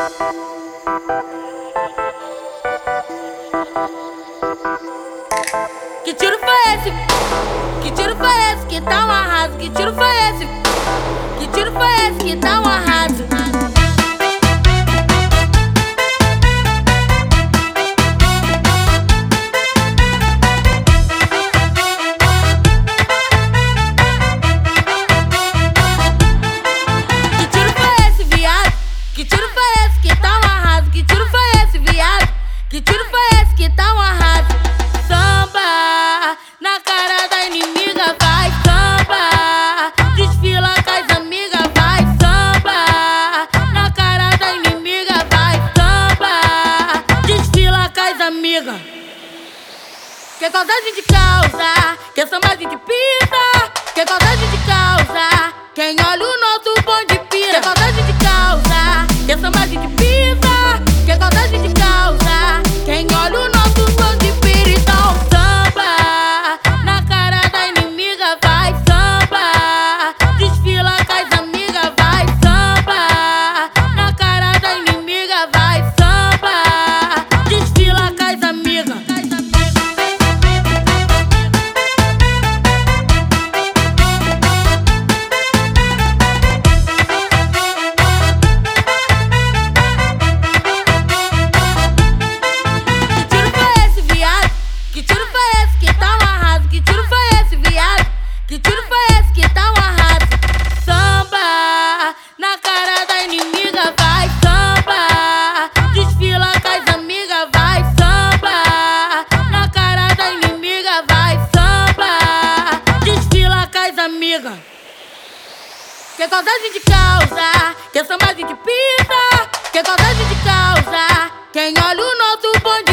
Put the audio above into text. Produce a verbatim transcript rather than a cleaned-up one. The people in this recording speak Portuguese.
Que tiro foi esse? Que tiro foi esse que tá um arraso? Que tiro foi esse? Que tiro foi esse que tá um arraso? Que tiro foi esse, viado? Que tiro foi esse que tá um arraso? Que tiro foi esse, viado? Que tiro foi esse que tá um arraso? Samba na cara da inimiga, vai samba. Desfila com as amigas, vai samba. Na cara da inimiga, vai samba. Desfila com as amigas. Que saudade de causa, que samba a gente pisa. Que saudade de causa, quem olha o nosso bonde pira. Que saudade de causa, que samba a gente pisa. Que saudade de causa, quem olha o nosso bonde pira. Então samba na cara da inimiga, vai samba. Desfila com as amigas, vai samba. Na cara da inimiga, vai samba. Desfila com as amigas. Que tiro foi esse que tá um arraso? Que tiro foi esse, viado? Que tiro foi esse que tá um arraso? Samba na cara da inimiga, vai samba. Desfila com as amigas, vai samba. Na cara da inimiga, vai samba. Desfila com as amigas. Que saudade de causa, que samba a gente pisa. Que saudade de causa, quem olha o nosso bonde